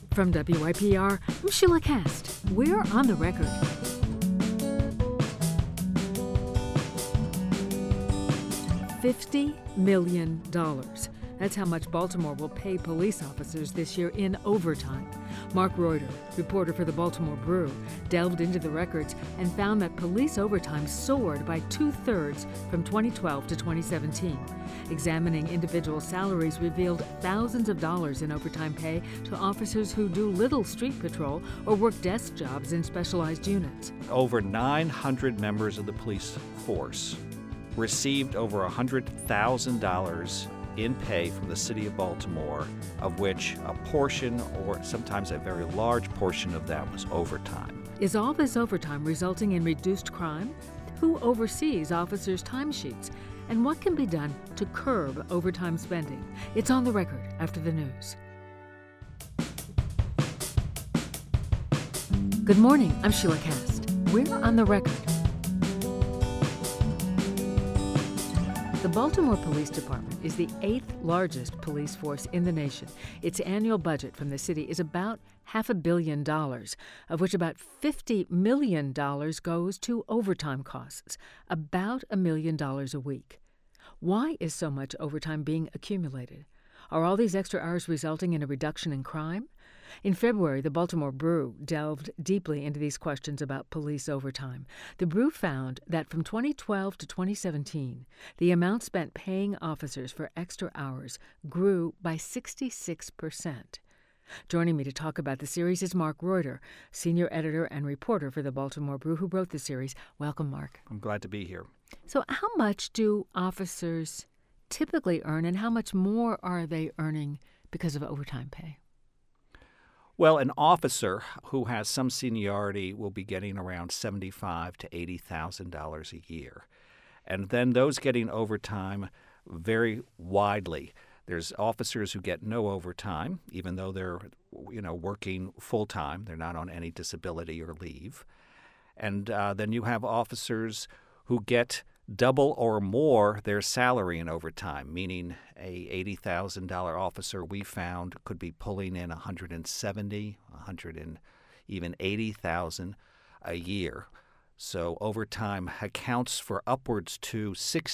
From WYPR, I'm Sheila Cast. We're on the record. $50 million. That's how much Baltimore will pay police officers this year in overtime. Mark Reuter, reporter for the Baltimore Brew, delved into the records and found that police overtime soared by 2/3 from 2012 to 2017. Examining individual salaries revealed thousands of dollars in overtime pay to officers who do little street patrol or work desk jobs in specialized units. Over 900 members of the police force received over $100,000 in pay from the city of Baltimore, of which a portion, or sometimes a very large portion of that, was overtime. Is all this overtime resulting in reduced crime? Who oversees officers' timesheets? And what can be done to curb overtime spending? It's on the record after the news. Good morning, I'm Sheila Cast. We're on the record. The Baltimore Police Department is the 8th largest police force in the nation. Its annual budget from the city is about $500 million, of which about $50 million goes to overtime costs, about $1 million a week. Why is so much overtime being accumulated? Are all these extra hours resulting in a reduction in crime? In February, the Baltimore Brew delved deeply into these questions about police overtime. The Brew found that from 2012 to 2017, the amount spent paying officers for extra hours grew by 66%. Joining me to talk about the series is Mark Reuter, senior editor and reporter for the Baltimore Brew, who wrote the series. Welcome, Mark. I'm glad to be here. So how much do officers typically earn, and how much more are they earning because of overtime pay? Well, an officer who has some seniority will be getting around $75,000 to $80,000 a year. And then those getting overtime vary widely. There's officers who get no overtime, even though they're, working full-time. They're not on any disability or leave. And then you have officers who get double or more their salary in overtime, meaning a $80,000 officer we found could be pulling in $170,000, even $80,000 a year. So overtime accounts for upwards to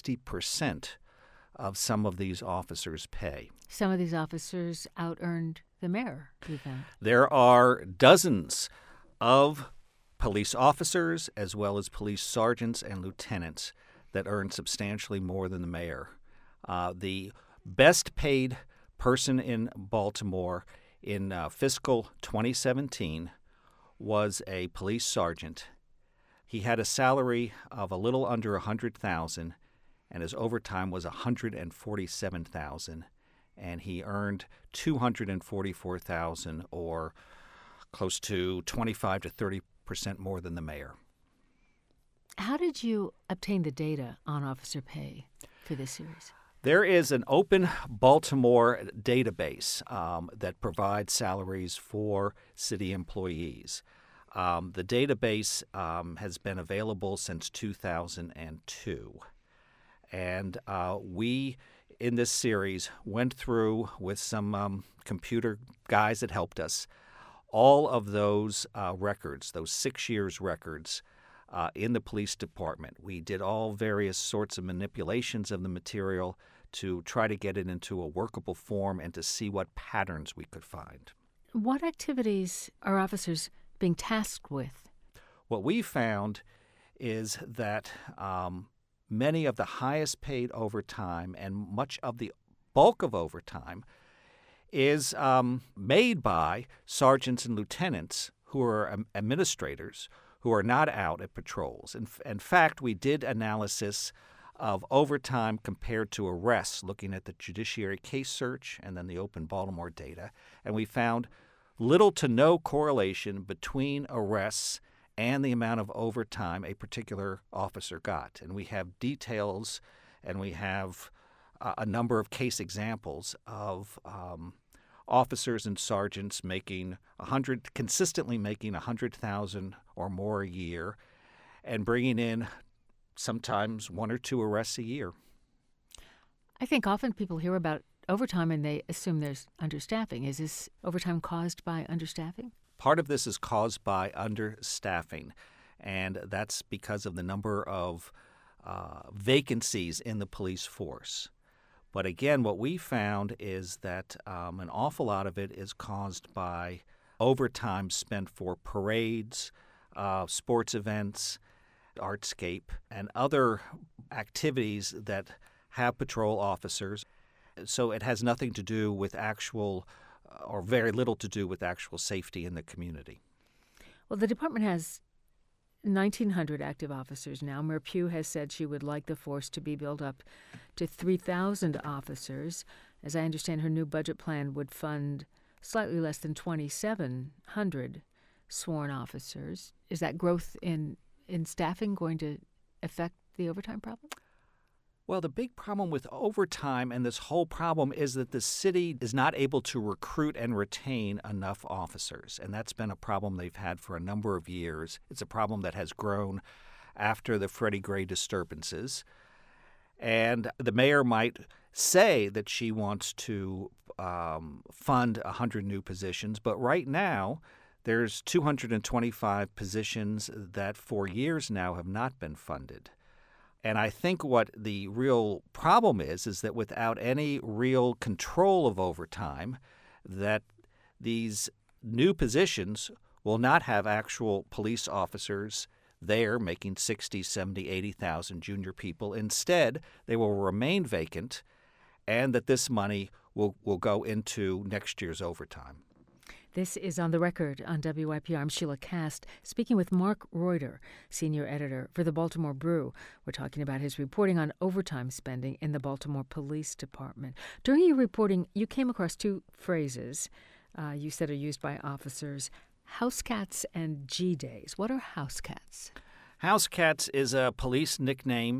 60% of some of these officers' pay. Some of these officers out-earned the mayor, you found. There are dozens of police officers as well as police sergeants and lieutenants that earn substantially more than the mayor. The best paid person in Baltimore in fiscal 2017 was a police sergeant. He had a salary of a little under $100,000, and his overtime was $147,000, and he earned $244,000, or close to 25 to 30% more than the mayor. How did you obtain the data on officer pay for this series? There is an open Baltimore database that provides salaries for city employees. The database has been available since 2002. And we, in this series, went through with some computer guys that helped us all of those records, those 6 years records, in the police department. We did all various sorts of manipulations of the material to try to get it into a workable form and to see what patterns we could find. What activities are officers being tasked with? What we found is that many of the highest paid overtime and much of the bulk of overtime is made by sergeants and lieutenants who are administrators who are not out at patrols. In fact, we did analysis of overtime compared to arrests, looking at the judiciary case search and then the open Baltimore data, and we found little to no correlation between arrests and the amount of overtime a particular officer got. And we have details, and we have a number of case examples of officers and sergeants consistently making $100,000 or more a year, and bringing in sometimes 1 or 2 arrests a year. I think often people hear about overtime and they assume there's understaffing. Is this overtime caused by understaffing? Part of this is caused by understaffing, and that's because of the number of vacancies in the police force. But again, what we found is that an awful lot of it is caused by overtime spent for parades, sports events, artscape, and other activities that have patrol officers. So it has nothing to do with actual, or very little to do with actual safety in the community. Well, the department has 1,900 active officers now. Mayor Pugh has said she would like the force to be built up to 3,000 officers. As I understand, her new budget plan would fund slightly less than 2,700 sworn officers. Is that growth in staffing going to affect the overtime problem? Well, the big problem with overtime and this whole problem is that the city is not able to recruit and retain enough officers, and that's been a problem they've had for a number of years. It's a problem that has grown after the Freddie Gray disturbances, and the mayor might say that she wants to fund 100 new positions, but right now there's 225 positions that for years now have not been funded. And I think what the real problem is that without any real control of overtime, that these new positions will not have actual police officers there making 60, 70, 80,000 junior people. Instead, they will remain vacant, and that this money will go into next year's overtime. This is On the Record on WYPR. I'm Sheila Kast, speaking with Mark Reuter, senior editor for the Baltimore Brew. We're talking about his reporting on overtime spending in the Baltimore Police Department. During your reporting, you came across two phrases you said are used by officers: house cats and G-days. What are house cats? House cats is a police nickname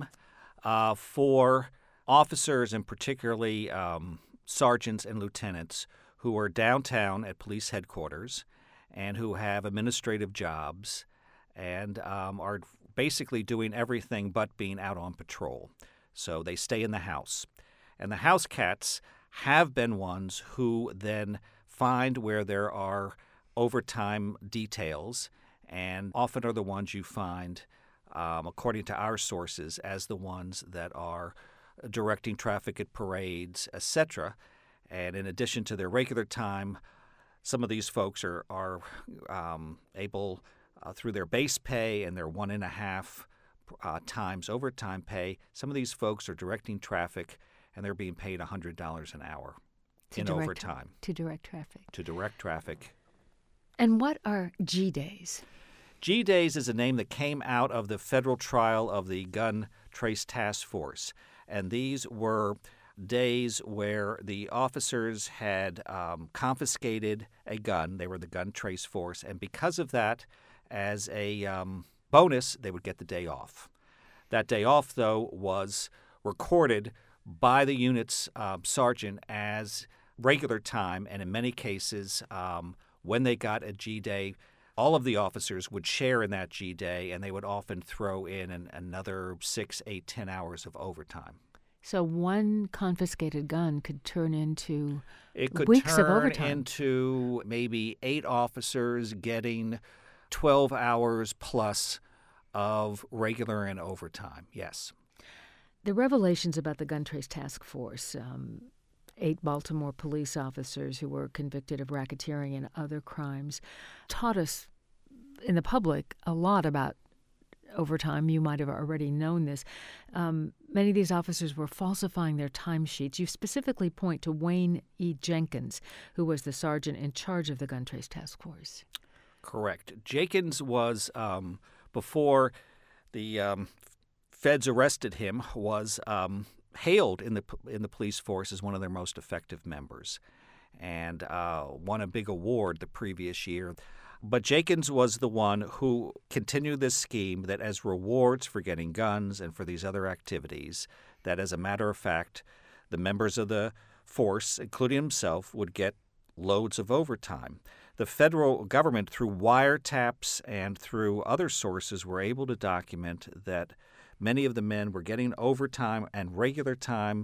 for officers, and particularly sergeants and lieutenants, who are downtown at police headquarters and who have administrative jobs and are basically doing everything but being out on patrol. So they stay in the house. And the house cats have been ones who then find where there are overtime details, and often are the ones you find, according to our sources, as the ones that are directing traffic at parades, etc. And in addition to their regular time, some of these folks are able, through their base pay and their 1.5 times overtime pay, some of these folks are directing traffic, and they're being paid $100 an hour in overtime. To direct traffic. To direct traffic. And what are G-days? G-days is a name that came out of the federal trial of the Gun Trace Task Force. And these were days where the officers had confiscated a gun. They were the gun trace force, and because of that, as a bonus, they would get the day off. That day off, though, was recorded by the unit's sergeant as regular time, and in many cases, when they got a G-day, all of the officers would share in that G-day, and they would often throw in another 6, 8, 10 hours of overtime. So one confiscated gun could turn into weeks of overtime. It could turn into maybe 8 officers getting 12 hours plus of regular and overtime, yes. The revelations about the Gun Trace Task Force, 8 Baltimore police officers who were convicted of racketeering and other crimes, taught us in the public a lot about overtime. You might have already known this. Many of these officers were falsifying their timesheets. You specifically point to Wayne E. Jenkins, who was the sergeant in charge of the Gun Trace Task Force. Correct. Jenkins was, before the feds arrested him, was hailed in the police force as one of their most effective members, and won a big award the previous year. But Jenkins was the one who continued this scheme that as rewards for getting guns and for these other activities, that as a matter of fact, the members of the force, including himself, would get loads of overtime. The federal government, through wiretaps and through other sources, were able to document that many of the men were getting overtime and regular time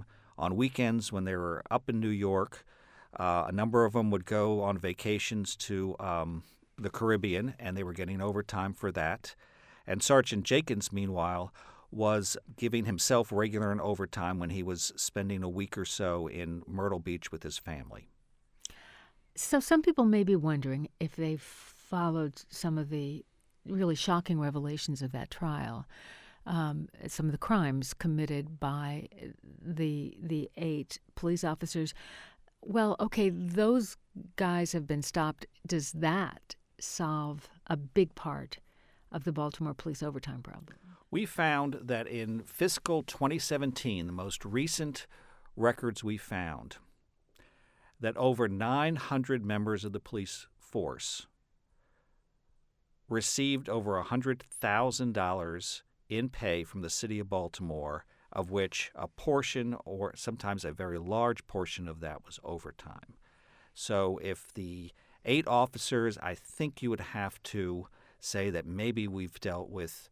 On weekends when they were up in New York, a number of them would go on vacations to the Caribbean, and they were getting overtime for that. And Sergeant Jenkins, meanwhile, was giving himself regular and overtime when he was spending a week or so in Myrtle Beach with his family. So some people may be wondering if they've followed some of the really shocking revelations of that trial, some of the crimes committed by the 8 police officers. Well, okay, those guys have been stopped. Does that solve a big part of the Baltimore police overtime problem? We found that in fiscal 2017, the most recent records we found, that over 900 members of the police force received over $100,000 in pay from the city of Baltimore, of which a portion, or sometimes a very large portion of that, was overtime. So if the 8 officers, I think you would have to say that maybe we've dealt with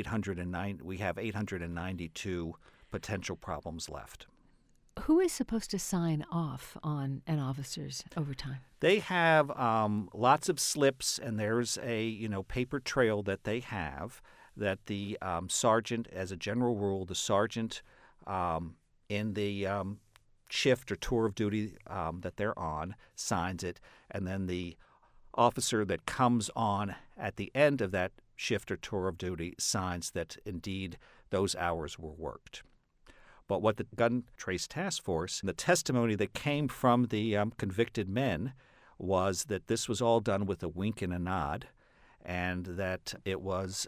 892 potential problems left. Who is supposed to sign off on an officer's overtime? They have lots of slips, and there's a paper trail that they have that the sergeant, as a general rule, the sergeant in the shift or tour of duty that they're on signs it, and then the officer that comes on at the end of that shift or tour of duty signs that indeed those hours were worked. But what the Gun Trace Task Force, the testimony that came from the convicted men was that this was all done with a wink and a nod, and that it was,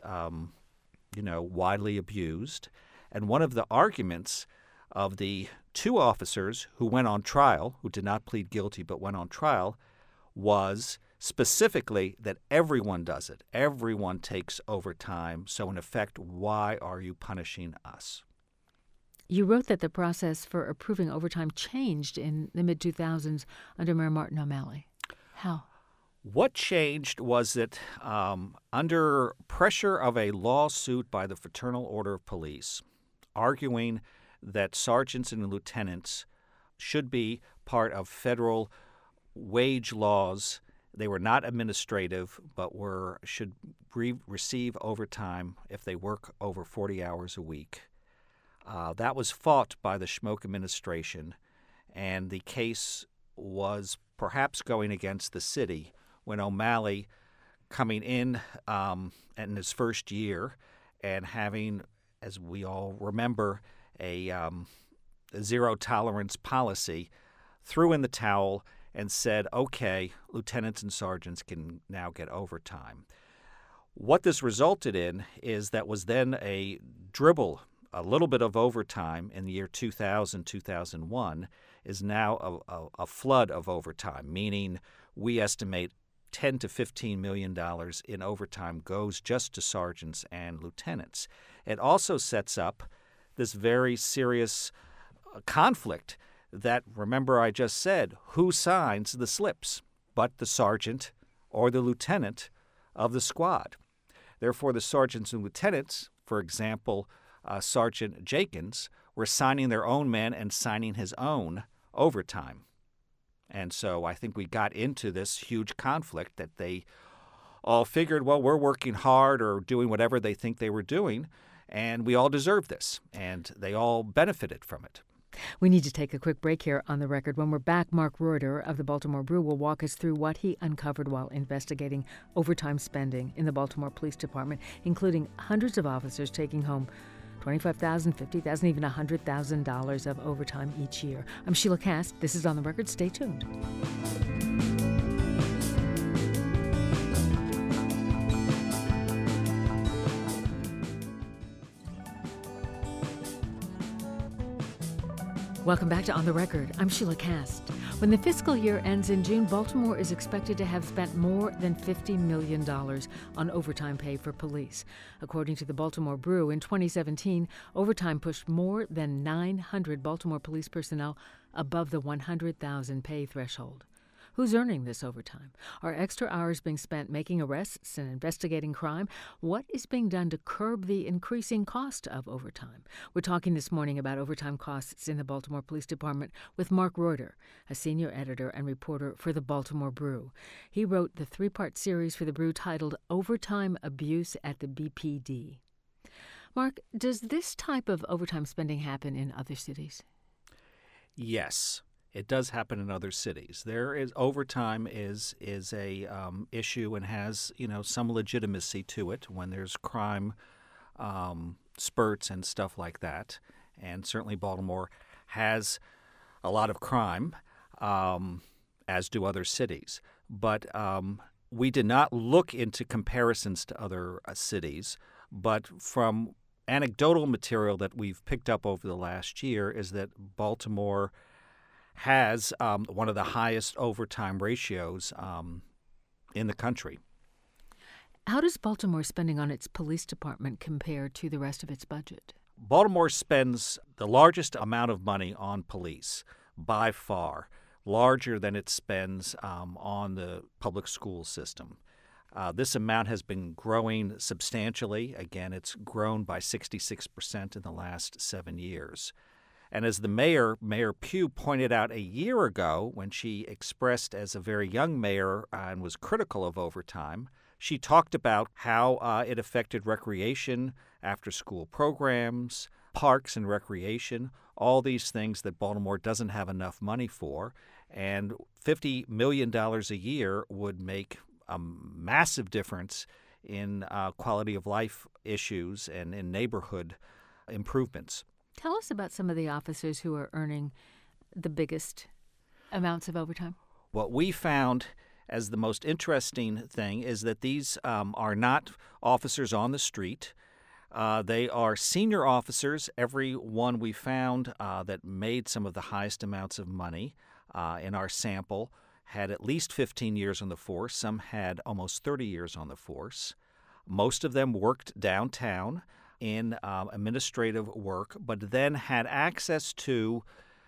widely abused. And one of the arguments of the 2 officers who went on trial, who did not plead guilty but went on trial, was specifically that everyone does it. Everyone takes overtime. So in effect, why are you punishing us? You wrote that the process for approving overtime changed in the mid-2000s under Mayor Martin O'Malley. How? What changed was that under pressure of a lawsuit by the Fraternal Order of Police, arguing that sergeants and lieutenants should be part of federal wage laws, they were not administrative, but should receive overtime if they work over 40 hours a week. That was fought by the Schmoke administration, and the case was perhaps going against the city when O'Malley, coming in his first year and having, as we all remember, a zero-tolerance policy, threw in the towel and said, okay, lieutenants and sergeants can now get overtime. What this resulted in is that was then a little bit of overtime in the year 2000, 2001, is now a flood of overtime, meaning we estimate $10 to $15 million in overtime goes just to sergeants and lieutenants. It also sets up this very serious conflict that, remember I just said, who signs the slips but the sergeant or the lieutenant of the squad. Therefore, the sergeants and lieutenants, for example, Sergeant Jenkins, were signing their own men and signing his own overtime. And so I think we got into this huge conflict that they all figured, well, we're working hard or doing whatever they think they were doing, and we all deserve this, and they all benefited from it. We need to take a quick break here on The Record. When we're back, Mark Reuter of the Baltimore Brew will walk us through what he uncovered while investigating overtime spending in the Baltimore Police Department, including hundreds of officers taking home $25,000, $50,000, even $100,000 of overtime each year. I'm Sheila Kast. This is On the Record. Stay tuned. Welcome back to On the Record. I'm Sheila Kast. When the fiscal year ends in June, Baltimore is expected to have spent more than $50 million on overtime pay for police. According to the Baltimore Brew, in 2017, overtime pushed more than 900 Baltimore police personnel above the $100,000 pay threshold. Who's earning this overtime? Are extra hours being spent making arrests and investigating crime? What is being done to curb the increasing cost of overtime? We're talking this morning about overtime costs in the Baltimore Police Department with Mark Reuter, a senior editor and reporter for the Baltimore Brew. He wrote the three-part series for the Brew titled Overtime Abuse at the BPD. Mark, does this type of overtime spending happen in other cities? Yes, it does happen in other cities. There is overtime is a issue and has some legitimacy to it when there's crime spurts and stuff like that. And certainly Baltimore has a lot of crime, as do other cities. But we did not look into comparisons to other cities, but from anecdotal material that we've picked up over the last year is that Baltimore has one of the highest overtime ratios in the country. How does Baltimore spending on its police department compare to the rest of its budget? Baltimore spends the largest amount of money on police by far, larger than it spends on the public school system. This amount has been growing substantially. Again, it's grown by 66% in the last 7 years. And as the Mayor Pugh, pointed out a year ago when she expressed as a very young mayor and was critical of overtime, she talked about how it affected recreation, after-school programs, parks and recreation, all these things that Baltimore doesn't have enough money for. And $50 million a year would make a massive difference in quality of life issues and in neighborhood improvements. Tell us about some of the officers who are earning the biggest amounts of overtime. What we found as the most interesting thing is that these are not officers on the street. They are senior officers. Every one we found that made some of the highest amounts of money in our sample had at least 15 years on the force. Some had almost 30 years on the force. Most of them worked downtown in administrative work, but then had access to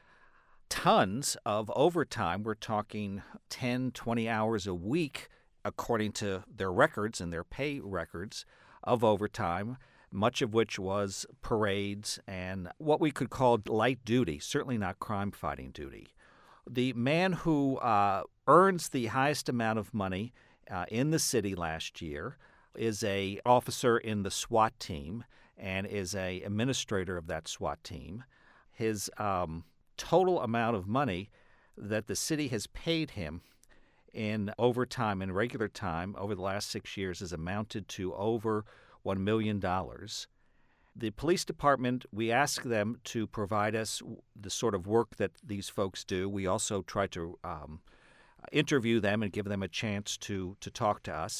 tons of overtime. We're talking 10, 20 hours a week, according to their records and their pay records, of overtime, much of which was parades and what we could call light duty, certainly not crime-fighting duty. The man who earns the highest amount of money in the city last year is a officer in the SWAT team and is a administrator of that SWAT team. His total amount of money that the city has paid him in overtime and regular time over the last 6 years has amounted to over $1 million. The police department, we ask them to provide us the sort of work that these folks do. We also try to interview them and give them a chance to talk to us.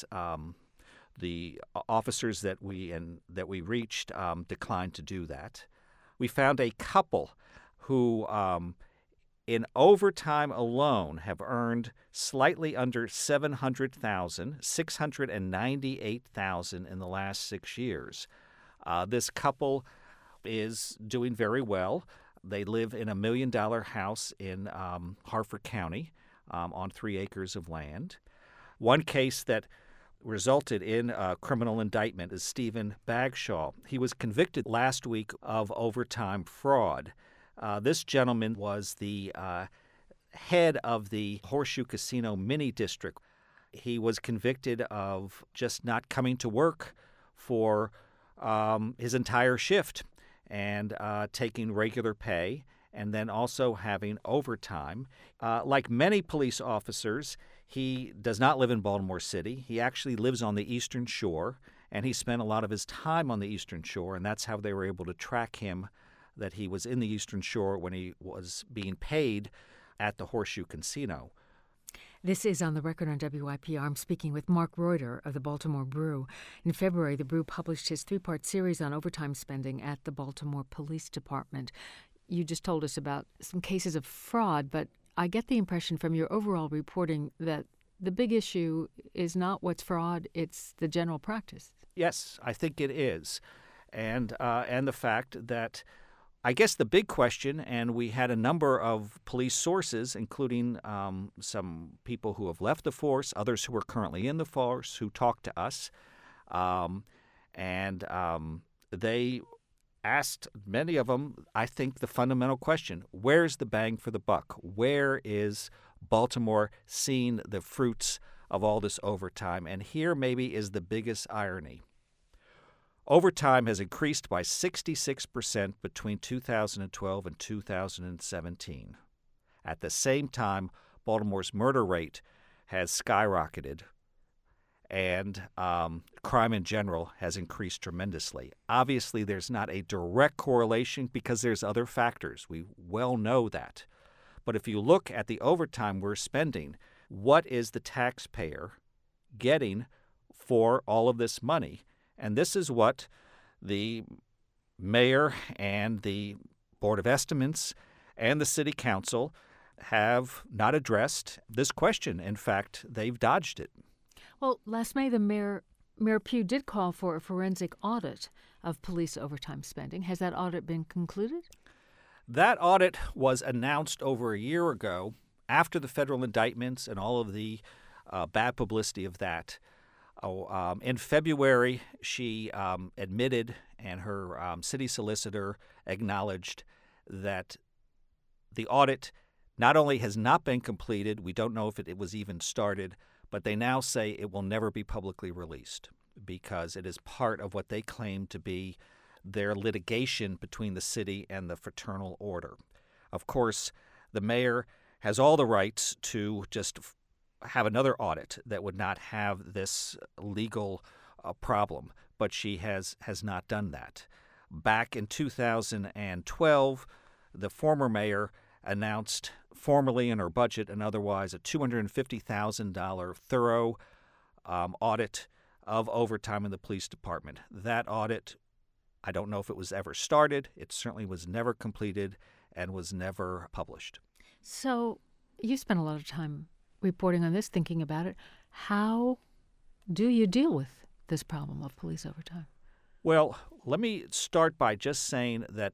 The officers that we reached declined to do that. We found a couple who, in overtime alone, have earned slightly under $700,000, $698,000 in the last 6 years. This couple is doing very well. They live in $1 million house in Harford County on 3 acres of land. One case that resulted in a criminal indictment is Stephen Bagshaw. He was convicted last week of overtime fraud. This gentleman was the head of the Horseshoe Casino Mini District. He was convicted of just not coming to work for his entire shift and taking regular pay and then also having overtime. Like many police officers, he does not live in Baltimore City. He actually lives on the Eastern Shore, and he spent a lot of his time on the Eastern Shore, and that's how they were able to track him, that he was in the Eastern Shore when he was being paid at the Horseshoe Casino. This is On the Record on WYPR. I'm speaking with Mark Reuter of the Baltimore Brew. In February, the Brew published his 3-part series on overtime spending at the Baltimore Police Department. You just told us about some cases of fraud, but I get the impression from your overall reporting that the big issue is not what's fraud, it's the general practice. Yes, I think it is. And the fact that I guess the big question, and we had a number of police sources, including some people who have left the force, others who are currently in the force, who talked to us, and they asked, many of them, I think, the fundamental question: where's the bang for the buck? Where is Baltimore seeing the fruits of all this overtime? And here maybe is the biggest irony. Overtime has increased by 66% between 2012 and 2017. At the same time, Baltimore's murder rate has skyrocketed, and crime in general has increased tremendously. Obviously, there's not a direct correlation because there's other factors. We well know that. But if you look at the overtime we're spending, what is the taxpayer getting for all of this money? And this is what the mayor and the Board of Estimates and the city council have not addressed this question. In fact, they've dodged it. Well, last May, the Mayor Pugh did call for a forensic audit of police overtime spending. Has that audit been concluded? That audit was announced over a year ago after the federal indictments and all of the bad publicity of that. In February, she admitted, and her city solicitor acknowledged, that the audit not only has not been completed, we don't know if it was even started, but they now say it will never be publicly released because it is part of what they claim to be their litigation between the city and the Fraternal Order. Of course, the mayor has all the rights to just have another audit that would not have this legal problem, but she has not done that. Back in 2012, the former mayor announced formally in her budget and otherwise a $250,000 thorough audit of overtime in the police department. That audit, I don't know if it was ever started. It certainly was never completed and was never published. So you spent a lot of time reporting on this, thinking about it. How do you deal with this problem of police overtime? Well, let me start by just saying that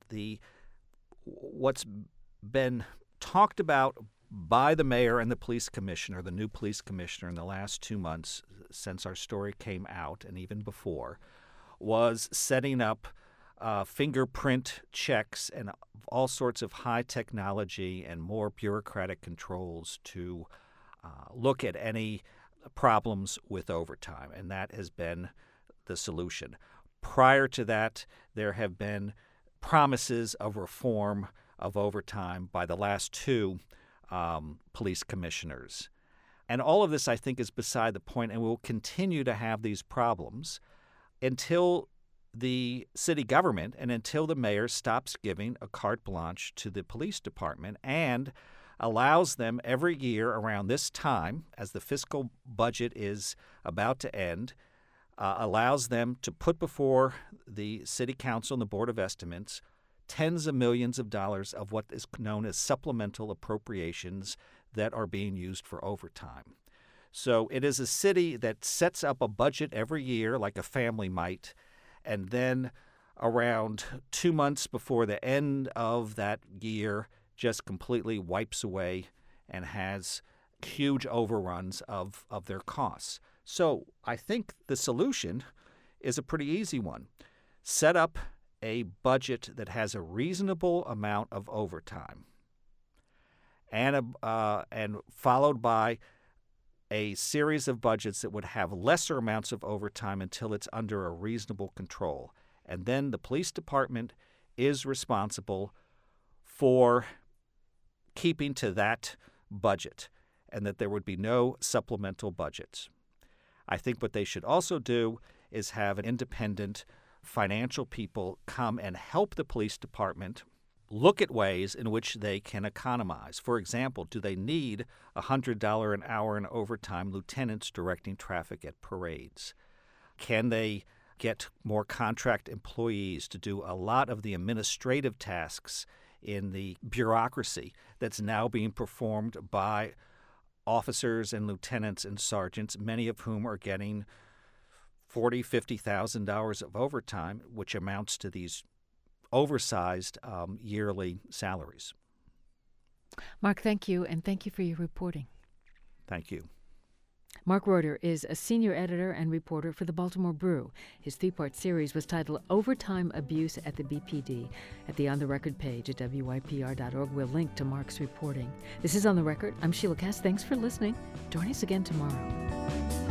what's been talked about by the mayor and the police commissioner, the new police commissioner, in the last 2 months since our story came out and even before, was setting up fingerprint checks and all sorts of high technology and more bureaucratic controls to look at any problems with overtime, and that has been the solution. Prior to that, there have been promises of reform of overtime by the last two police commissioners. And all of this, I think, is beside the point, and we'll continue to have these problems until the city government and until the mayor stops giving a carte blanche to the police department and allows them every year around this time, as the fiscal budget is about to end, allows them to put before the city council and the Board of Estimates tens of millions of dollars of what is known as supplemental appropriations that are being used for overtime. So it is a city that sets up a budget every year like a family might, and then around 2 months before the end of that year just completely wipes away and has huge overruns of their costs. So I think the solution is a pretty easy one. Set up a budget that has a reasonable amount of overtime and followed by a series of budgets that would have lesser amounts of overtime until it's under a reasonable control. And then the police department is responsible for keeping to that budget and that there would be no supplemental budgets. I think what they should also do is have an independent financial people come and help the police department look at ways in which they can economize. For example, do they need $100 an hour in overtime lieutenants directing traffic at parades? Can they get more contract employees to do a lot of the administrative tasks in the bureaucracy that's now being performed by officers and lieutenants and sergeants, many of whom are getting $40,000, $50,000 of overtime, which amounts to these oversized yearly salaries. Mark, thank you, and thank you for your reporting. Thank you. Mark Reuter is a senior editor and reporter for the Baltimore Brew. His three-part series was titled Overtime Abuse at the BPD. At the On the Record page at WYPR.org, we'll link to Mark's reporting. This is On the Record. I'm Sheila Cass. Thanks for listening. Join us again tomorrow.